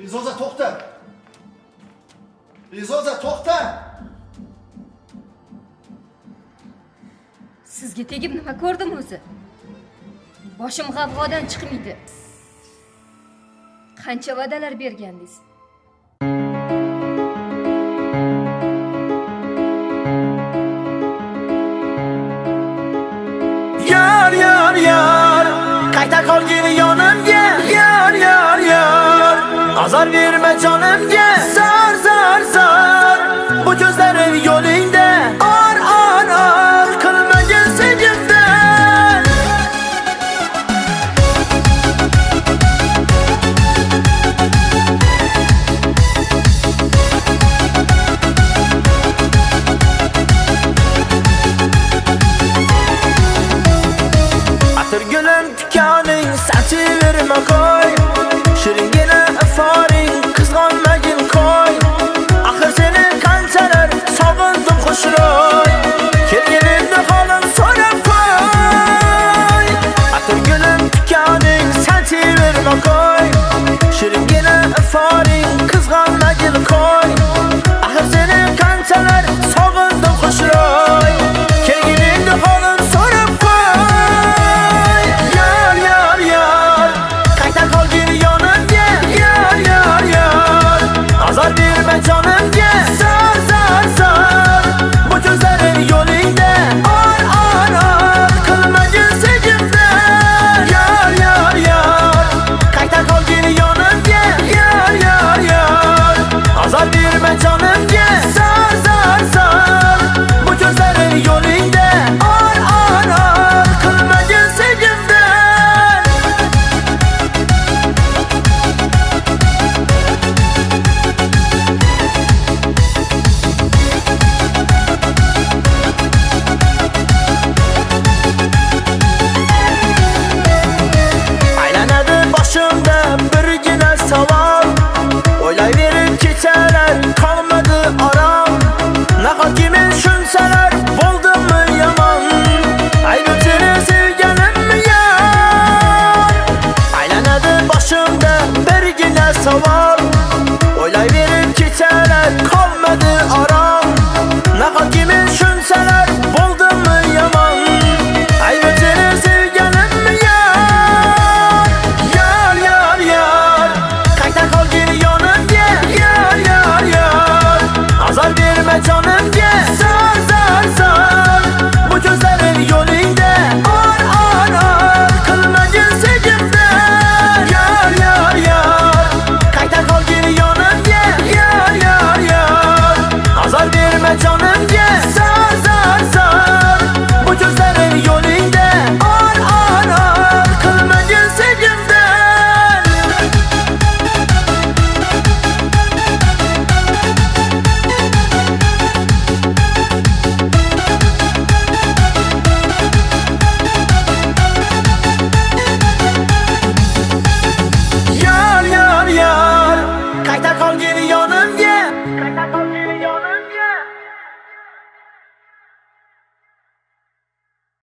Bezoza to'xta. Bezoza to'xta. Sizga tegib nima ko'rdim o'zi? Boshim g'avg'odan chiqmaydi. Qancha va'dalar bergandingiz? Yar qayta qolgin yonimga. Yar azor berma jonimga. Zar bu ko'zlarim yo'lingda. Or qilmagin sevgimdan. Atirgulim tikaning sachiverma qo'y. Shiringina aforing qizg'onmagin qo'y. Axir seni qanchalar sog'indim xushro'y. Kelganingda holim so'rab qo'y. Atirgulim tikaning sachiverma qo'y. Shiringina aforing qizg'onmagin qo'y. Axir seni qanchalar sog'indim xushro'y. Kelganingda holim so'rab qo'y. Yar qayta qolgin yonimga. Yar azor berma jonimga. Zar bu ko'zlarim yo'lingda. Or qilmagin sevgimdan. Yar qayta qolgin yonimga. Yar azor berma jonimga. Zar bu ko'zlarim yo'lingda. Or qilmagin sevgimdan. Aylanadi boshimda birgina savol. O'ylayverib kechalar qolmadi orom. Nahotki men shunchalar bo'ldimmi yomon? Aybim seni sevganimmi yar? Aylanadi boshimda birgina savol.